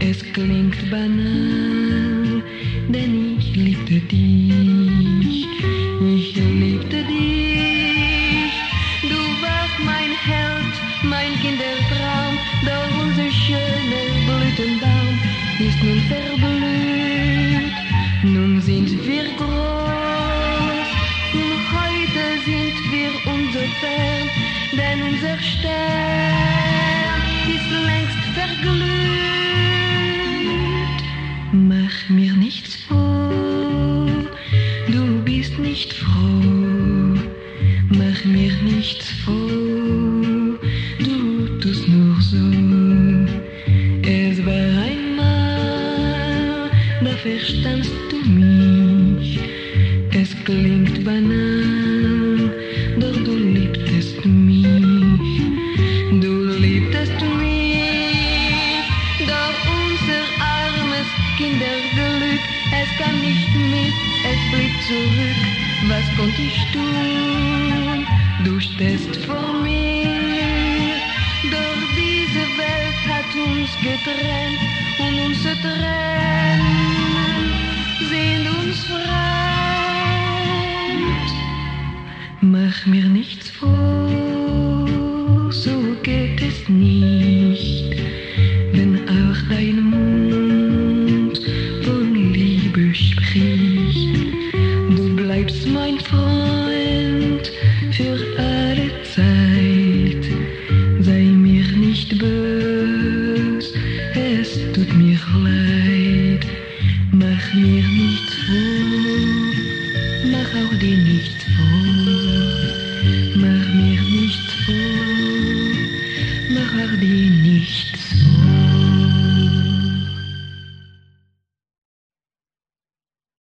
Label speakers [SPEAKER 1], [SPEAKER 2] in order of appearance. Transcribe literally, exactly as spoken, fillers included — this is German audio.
[SPEAKER 1] Es klingt banal, denn ich liebte dich, ich liebte dich. Du warst mein Held, mein Kindertraum, doch unser schöner Blütenbaum ist nun verblüht. Nun sind wir groß, und heute sind wir unso fern, denn unser Stern ist längst verglüht. Mach mir nichts vor, du bist nicht froh. Mach mir nichts vor, du tust nur so. Es war einmal, da verstandst du mich. Es klingt banal, doch du liebtest mich. Du liebtest mich, doch unser armes Kinderglück, es kam nicht mit, es blieb zurück. Was konnte ich tun? Du stehst vor mir, doch diese Welt hat uns getrennt und unsere Tränen sind uns fremd. Mach mir nichts vor, so geht es nicht, wenn auch dein Mund von Liebe spricht. Du bleibst mein Freund für alle Zeit. Sei mir nicht bös, es tut mir leid. Mach mir nicht